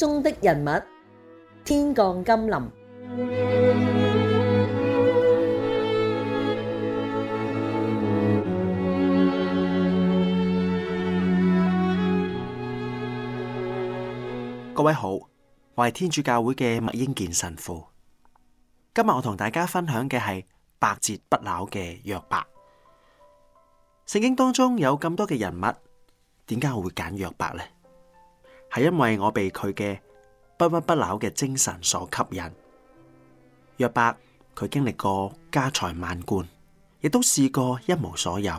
中的人物，天降甘霖。 各位好，我係天主教會嘅麥英健神父。今日我同大家分享嘅係百折不撓嘅約伯。聖經當中有咁多嘅人物，點解我會揀約伯呢？係因為我被佢嘅不屈不撓嘅精神所吸引。約伯佢經歷過家財萬貫，亦都試過一無所有。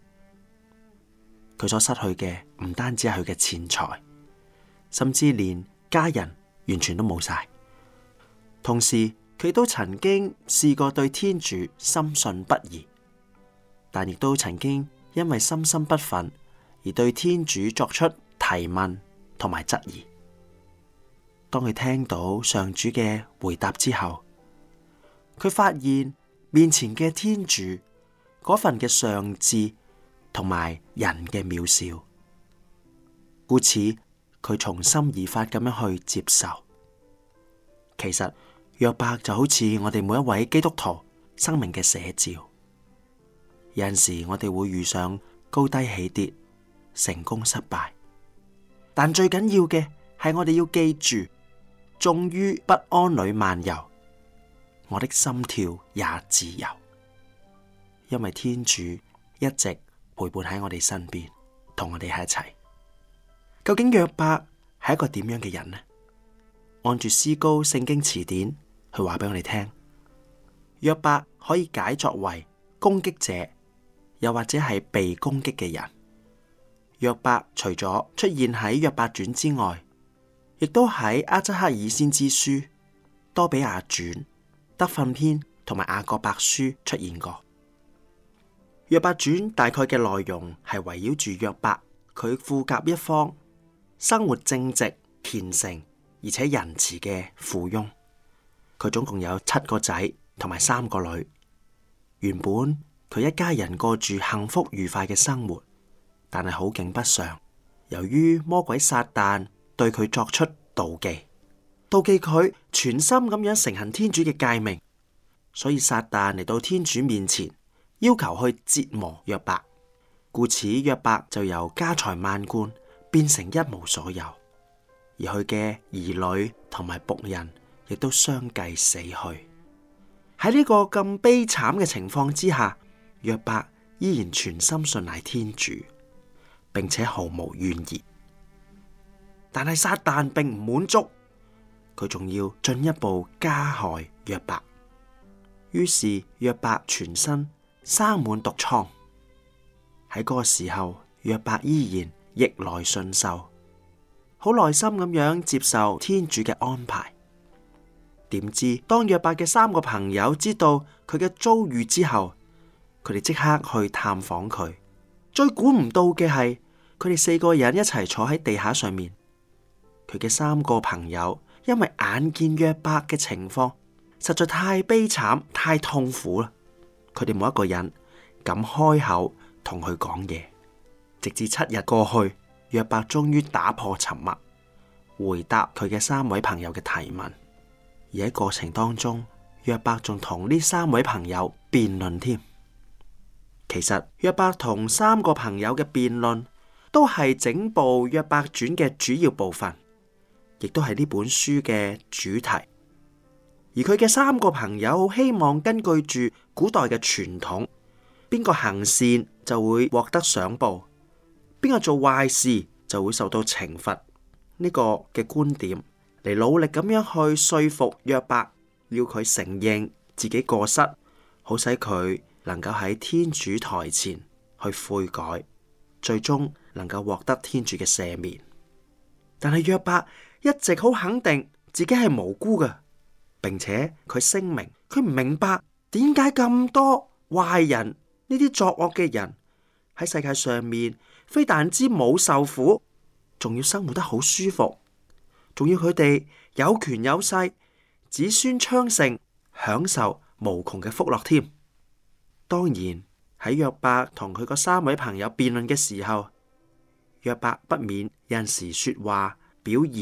佢所失去嘅唔單止係佢嘅錢財，甚至連家人完全都冇晒。同時佢都曾經試過對天主深信不疑，但亦都曾經因為心心不忿而對天主作出提問同埋質疑。當佢聽到上主嘅回答之後，佢發現面前嘅天主嗰份嘅上智同埋人嘅渺小，故此佢從心而發咁樣去接受。其實約伯就好似我哋每一位基督徒生命嘅寫照。有陣時我哋會遇上高低起跌、成功失敗，但最緊要嘅係我哋要記住，縱於不安裏漫遊，我的心跳也自由，因為天主一直陪伴喺我哋身邊，同我哋喺一齊。究竟約伯係一個點樣嘅人呢？按住思高聖經詞典去話俾我哋聽，約伯可以解作為攻擊者，又或者係被攻擊嘅人。約伯除咗出現喺約伯傳之外，亦都喺阿則克耳先知書、多比亞傳、德訓篇同埋雅各伯書出現過。約伯傳大概嘅內容係圍繞住約伯佢富甲一方、生活正直、虔誠而且仁慈嘅富翁。佢總共有7個仔同埋3個女。原本佢一家人過住幸福愉快嘅生活，但係好景不常，由於魔鬼撒旦對佢作出妒忌佢全心咁樣承行天主嘅誡命，所以撒旦嚟到天主面前，要求去折磨約伯。故此約伯就由家財萬貫變成一無所有，而佢嘅兒女同埋僕人亦都相繼死去。喺呢個咁悲慘嘅情況之下，約伯依然全心信賴天主，並且毫無怨言。但係撒旦並唔滿足，佢仲要進一步加害約伯。於是約伯全身生滿毒瘡。喺嗰個時候，約伯依然逆來順受，好耐心咁樣接受天主嘅安排。點知當約伯嘅3個朋友知道佢嘅遭遇之後，佢哋即刻去探訪佢。最估唔到嘅係，佢哋4個人一齊坐喺地下上面。佢嘅3個朋友因為眼見約伯嘅情況實在太悲慘、太痛苦啦，佢哋冇一個人敢開口同佢講嘢。直至7日過去，約伯終於打破沉默，回答佢嘅3位朋友嘅提問。而喺過程當中，約伯仲同呢3位朋友辯論添。其實約伯同3個朋友嘅辯論都係整部約伯傳嘅主要部分，亦都係呢本書嘅主題。而佢嘅3個朋友希望根據住古代嘅傳統，邊個行善就會獲得賞報，邊個做壞事就會受到懲罰，呢個嘅觀點嚟努力咁樣去說服約伯，要佢承認自己過失，好使佢能夠喺天主台前去悔改，最終能夠獲得天主嘅赦免。但係約伯一直好肯定自己係無辜嘅，並且佢聲明佢唔明白點解咁多壞人，呢啲作惡嘅人喺世界上面，非但之冇受苦，仲要生活得好舒服，仲要佢哋有權有勢，子孫昌盛，享受無窮嘅福樂添。當然喺約伯同佢嗰3位朋友辯論嘅時候，約伯不免有陣時說話表現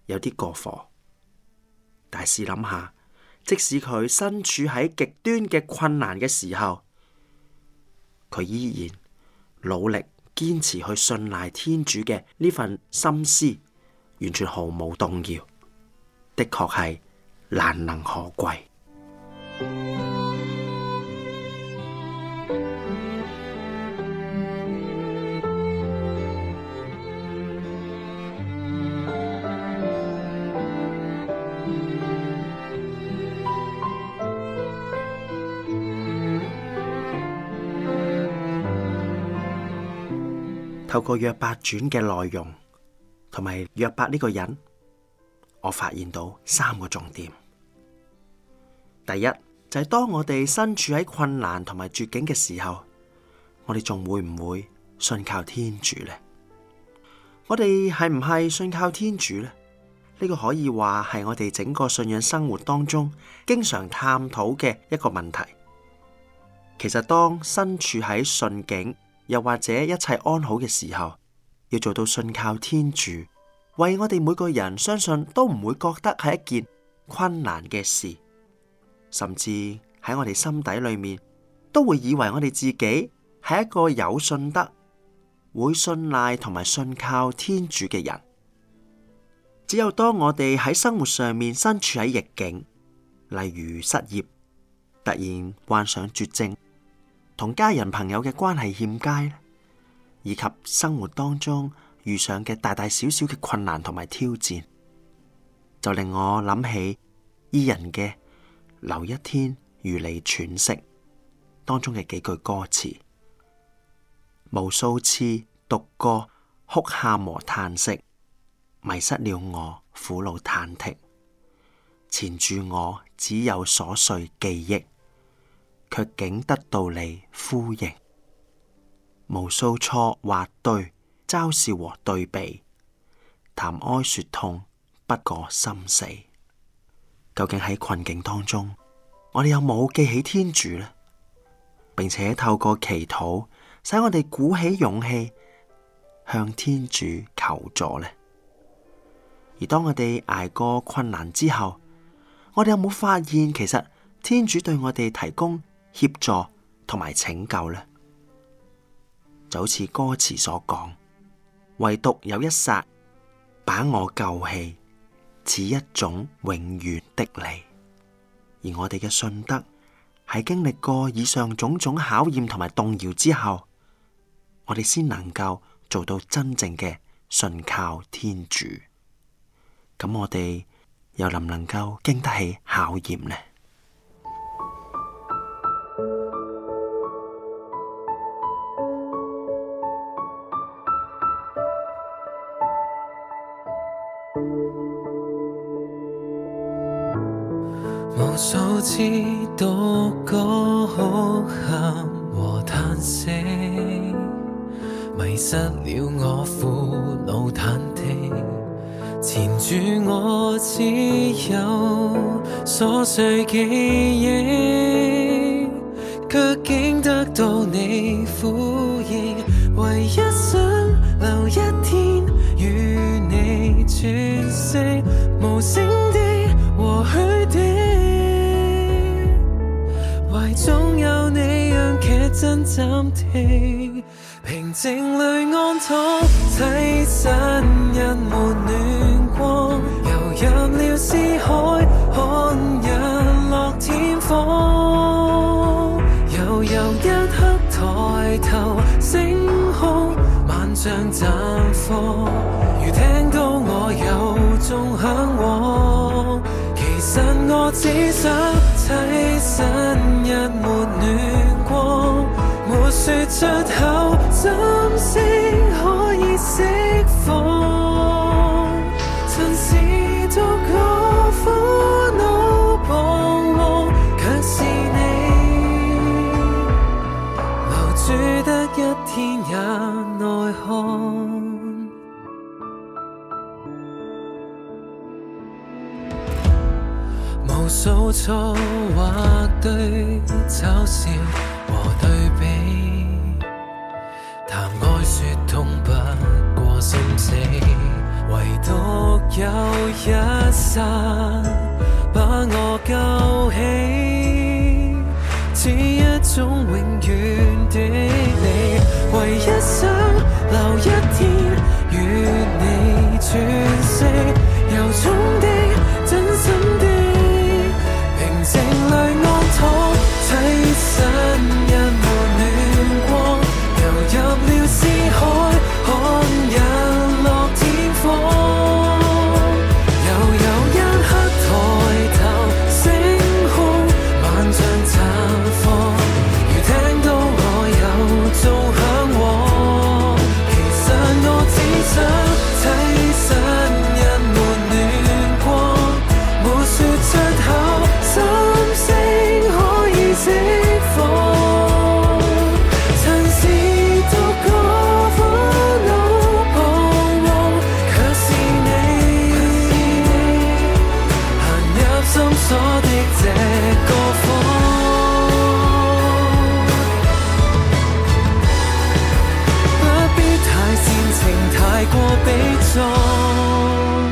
有啲過火。但試諗下，即使佢身處喺極端嘅困難嘅時候，佢依然努力堅持去信賴天主嘅呢份心思，完全毫無動搖，的確係難能可貴。透過約伯傳嘅內容同埋約伯呢個人，我發現到3個重點。第一就係當我哋身處喺困難同埋絕境嘅時候，我哋仲會唔會信靠天主呢？我哋係唔係信靠天主呢？呢個可以話係我哋整個信仰生活當中經常探討嘅一個問題。其實當身處喺順境，又或者一切安好嘅時候，要做到信靠天主，為我哋每個人相信都唔會覺得係一件困難嘅事，甚至喺我哋心底裏面都會以為我哋自己係一個有信德、會信賴同埋信靠天主嘅人。只有當我哋喺生活上面身處喺逆境，例如失業、突然患上絕症，同家人朋友嘅關係欠佳，以及生活當中遇上嘅大大小小嘅困難同埋挑戰，就令我諗起伊人嘅留一天與你喘息當中嘅幾句歌詞。無數次讀過哭喊和嘆息，迷失了我苦惱忐忑，纏住我只有瑣碎記憶，卻竟得到你呼應。無數錯或對，嘲笑和對比，談哀說痛，不過心死。究竟喺困境當中，我哋有冇記起天主呢？並且透過祈禱，使我哋鼓起勇氣向天主求助呢？而當我哋捱過困難之後，我哋有冇發現其實天主對我哋提供協助同埋拯救呢？就好似歌詞所講，唯獨有一剎把我救起，似一種永遠的你。而我哋嘅信德喺經歷過以上種種考驗同埋動搖之後，我哋先能夠做到真正嘅信靠天主。咁我哋又能唔能夠經得起考驗呢？ 無數次讀過哭喊和嘆息，迷失了我苦惱忐忑，纏住我只有瑣碎記憶，卻竟得到你呼應。唯一想留一天與你喘息，無聲的和虛的，懷中有你讓劇真暫停，平靜裏安躺，棲身一抹暖光，遊入了思海，看日落天荒。悠悠一刻抬頭星空，萬象綻放，如聽到我有種向往。其實我只想棲身一抹暖光，沒說出口，怎聲可以釋放？曾是獨個苦惱彷徨，卻是你留住得一天也耐看。無數錯或對，嘲笑和對比，談愛說痛，不過心死， 唯獨有一剎把我救起，似一種永遠的你，唯一想留一天與你喘息，由衷的真心的平靜裏安躺，棲身一抹暖光，游入了思海，看日落天荒。又有一刻抬頭星空，萬象綻放，如聽到我有種向往。其實我只想棲身一抹暖光，沒說出口，心聲可以釋放。曾是獨個苦惱彷徨，卻是你行入心鎖的這個房，不必太煽情，太過悲壯。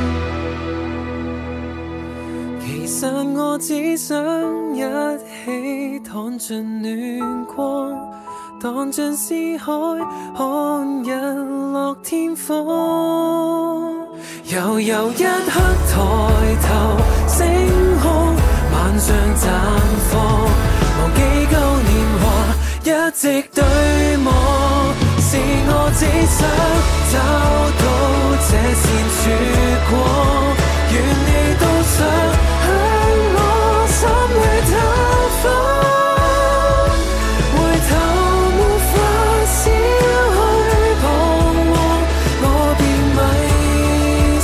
其實我只想一起躺進暖光，蕩進思海，看日落天荒。又有一刻抬頭星空，萬象綻放，忘記舊年華，一直對望。是我只想找到這線曙光，願你都想向我心裏探訪，回頭沒法消去彷徨，我便迷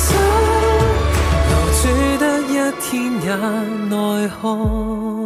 失，留住得一天也耐看。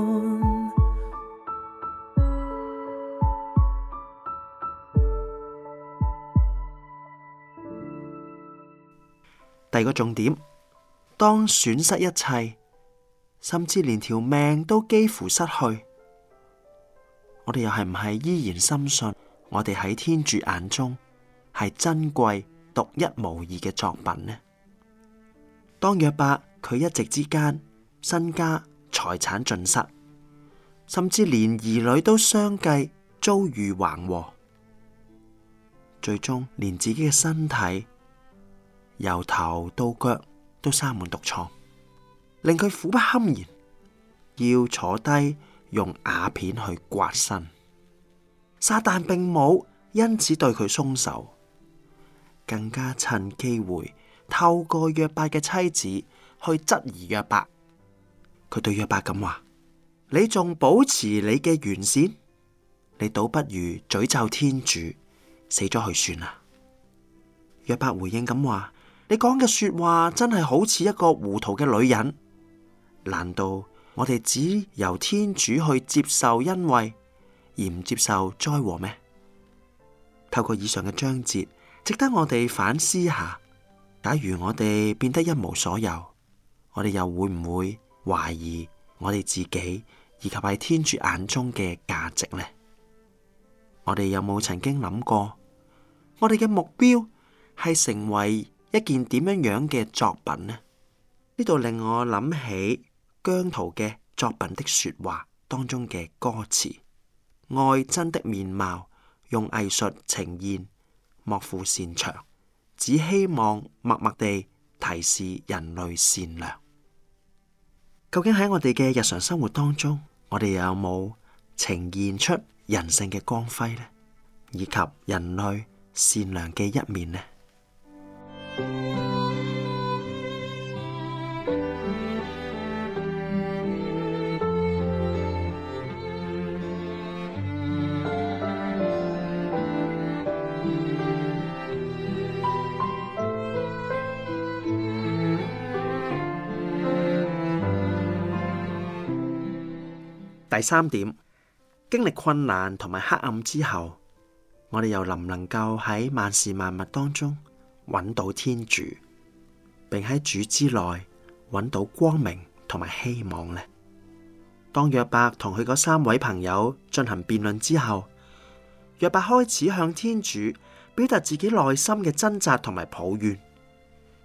第二個重點，當損失一切，甚至連條命都幾乎失去，我哋又係唔係依然深信我哋喺天主眼中係珍貴、獨一無二嘅作品呢？當約伯佢一夕之間身家財產盡失，甚至連兒女都相繼遭遇橫禍，最終連自己嘅身體由頭到腳都生滿毒瘡，令佢苦不堪言，要坐低用瓦片去刮身。撒旦並冇因此對佢鬆手，更加趁機會透過約伯嘅妻子去質疑約伯。佢對約伯咁話：你仲保持你嘅完善？你倒不如詛咒天主，死咗去算啦。約伯回應咁話：你講嘅說話真係好似一個糊塗嘅女人。難道我哋只由天主去接受恩惠，而唔接受災禍咩？透過以上嘅章節，值得我哋反思下。假如我哋變得一無所有，我哋又會唔會懷疑我哋自己以及喺天主眼中嘅價值呢？我哋有冇曾經諗過，我哋嘅目標係成為一件點樣嘅作品呢？呢度令我諗起姜濤嘅作品的說話當中嘅歌詞：愛真的面貌，用藝術呈現，莫負擅長，只希望默默地提示人類善良。究竟喺我哋嘅日常生活當中，我哋有冇呈現出人性嘅光輝呢？以及人類善良嘅一面呢？第三點，經歷困難同埋黑暗之後，我哋又能唔能夠喺萬事萬物當中揾到天主，並喺主之內揾到光明同埋希望呢？當約伯同佢嗰3位朋友進行辯論之後，約伯開始向天主表達自己內心嘅掙扎同埋抱怨。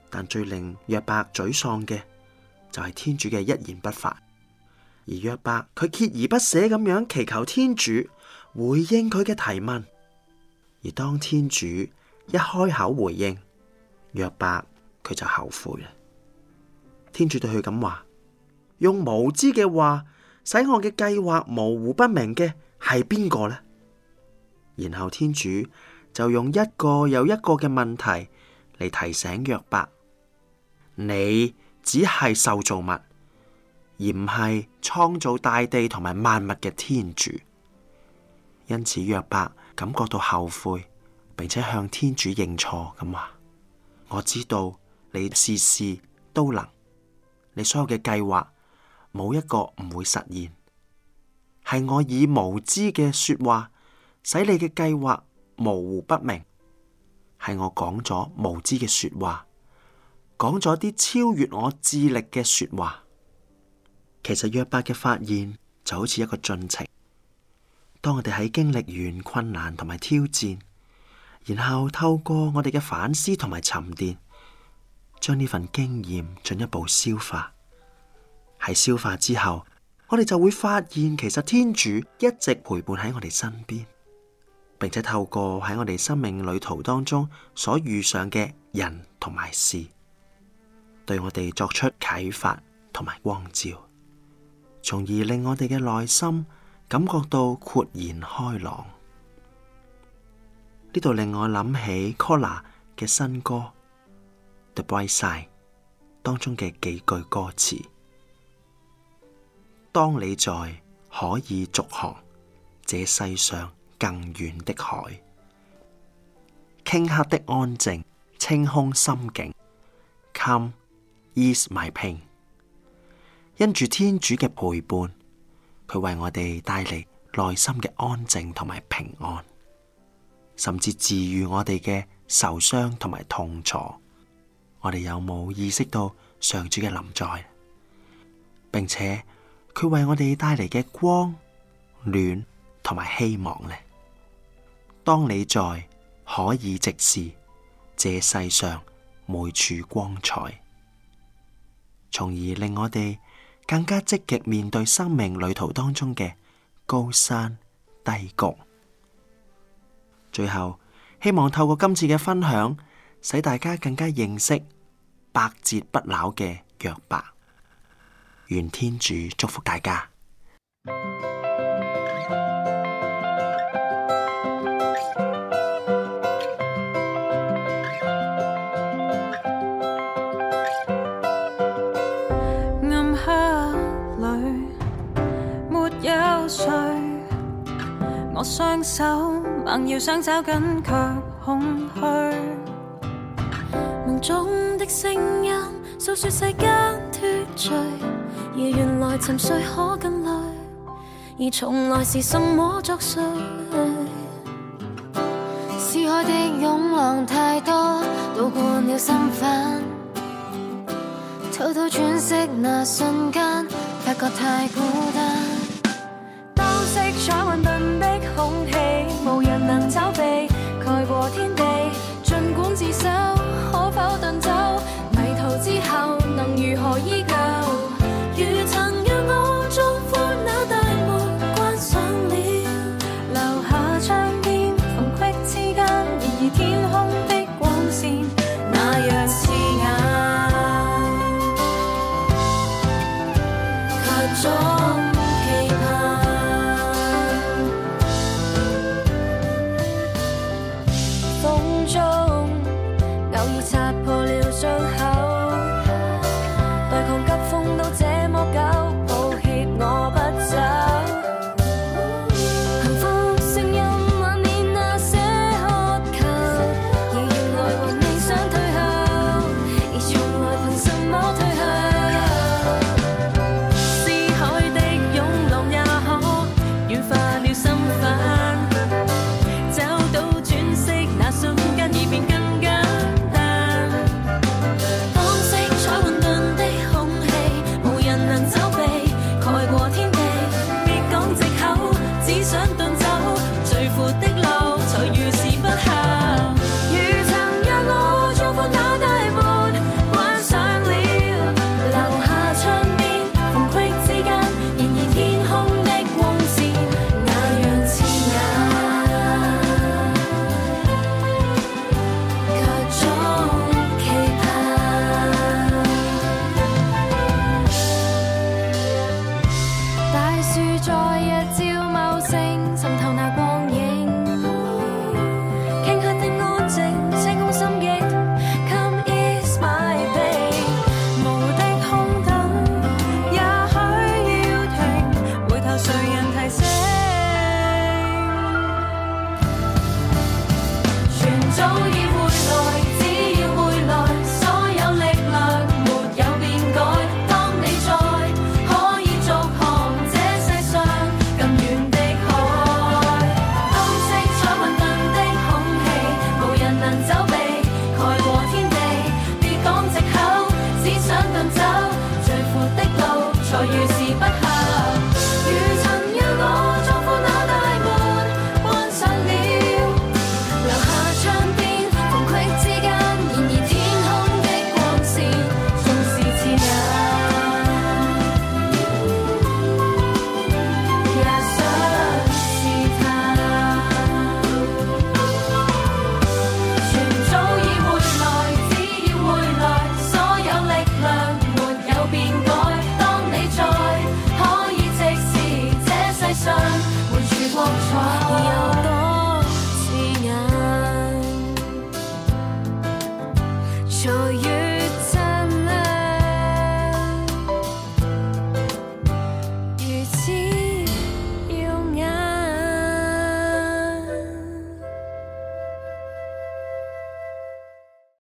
但最令約伯沮喪嘅就係天主嘅一言不發，而約伯佢鍥而不捨咁樣祈求天主回應佢嘅提問，而當天主一開口回應，約伯佢就後悔啦。天主對佢咁話：用無知嘅話使我嘅計劃模糊不明嘅係邊個呢？然後天主就用一個又一個嘅問題嚟提醒約伯：你只係受造物，而唔係創造大地同埋萬物嘅天主。因此約伯感覺到後悔，並且向天主認錯咁話：我知道你事事都能，你所有嘅計劃冇一個唔會實現，係我以無知嘅說話使你嘅計劃模糊不明，係我講咗無知嘅說話，講咗啲超越我智力嘅說話。其實約伯嘅發現就好似一個進程，當我哋喺經歷完困難同埋挑戰，然後透過我哋嘅反思同埋沉澱，將呢份經驗進一步消化。喺消化之後，我哋就會發現其實天主一直陪伴喺我哋身邊，並且透過喺我哋生命旅途當中所遇上嘅人同埋事，對我哋作出啟發同埋光照，從而令我哋嘅內心感覺到豁然開朗。呢度令我諗起 Kola 嘅新歌《The Bright Side》當中嘅幾句歌詞：當你在可以續航這世上更遠的海，頃刻的安靜清空心境 Come ease my pain。 因住天主嘅陪伴，佢為我哋帶嚟內心嘅安靜同埋平安，甚至治愈我哋嘅受傷同埋痛楚。我哋有冇意識到上主嘅臨在，並且佢為我哋帶嚟嘅光、暖同埋希望呢？當你在可以直視這世上每處光彩，從而令我哋更加積極面對生命旅途當中嘅高山低谷。最後，希望透過今次嘅分享，使大家更加認識百折不撓嘅約伯。願天主祝福大家。 暗黑裏沒有誰，我雙手猛要想找緊卻空虛，夢中的聲音訴說世間脫罪，而原來沉睡可更累，而從來是什麼作祟？撕開的湧浪太多，倒灌了心煩，偷偷喘息那瞬間，發覺太孤單。偷色彩混沌的空氣，無人能走避。